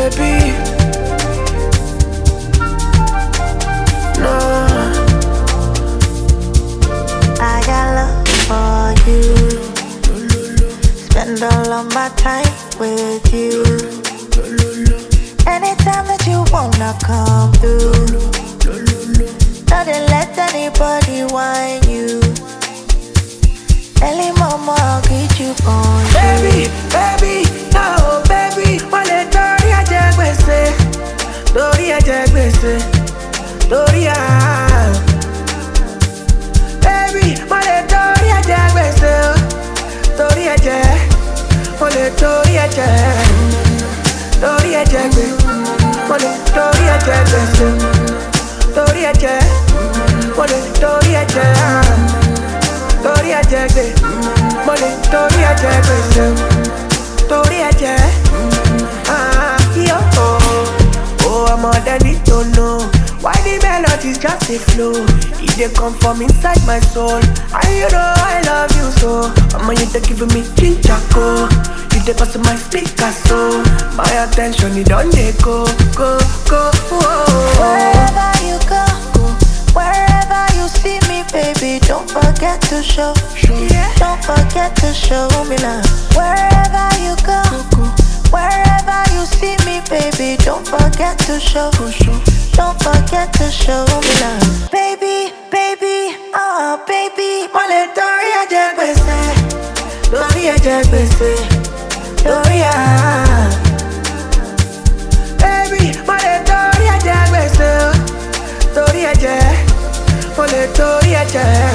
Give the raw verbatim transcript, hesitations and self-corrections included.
baby. No, I got love for you. Spend all of my time with you. Anytime that you wanna come through, don't let anybody whine you. Early mama, I'll get you on you. baby, baby, no, baby. Wale tori aje gbese, tori aje gbese, tori a. Baby, wale tori aje gbese, tori aje, wale tori aje, tori aje gbese, wale tori aje gbese, tori aje, wale tori aje. Tori aje gbe, mo le tori aje gbese, tori aje, ah yo oh, oh ọmọdé need to know why the melodies just dey flow. E dey come from inside my soul, and you know I love you so. Omo you dey give me ginger go, you dey pass my speaker so. My attention e don dey go, go, go, oh. Wherever you go, wherever you see me, baby, don't forget to show. Yeah. Don't forget to show me love. Wherever you go, wherever you see me, baby, don't forget to show. Don't forget to show me love. Baby, baby, oh baby. Mo le tori aje gbese, tori aje gbese, tori a. Baby, mo le tori aje gbese, tori aje, mo le tori aje.